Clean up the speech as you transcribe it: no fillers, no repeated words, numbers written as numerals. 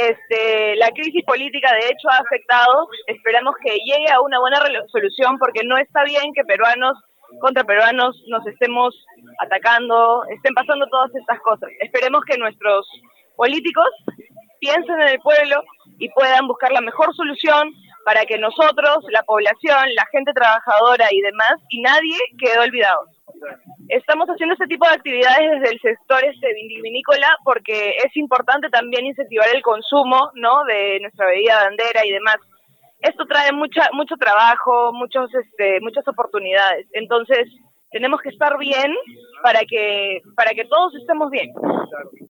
La crisis política de hecho ha afectado, esperamos que llegue a una buena solución porque no está bien que peruanos contra peruanos nos estemos atacando, estén pasando todas estas cosas. Esperemos que nuestros políticos piensen en el pueblo y puedan buscar la mejor solución para que nosotros, la población, la gente trabajadora y demás, y nadie quede olvidado. Estamos haciendo este tipo de actividades desde el sector vitivinícola porque es importante también incentivar el consumo, ¿no?, de nuestra bebida bandera y demás. Esto trae mucho trabajo, muchas oportunidades. Entonces, tenemos que estar bien para que todos estemos bien.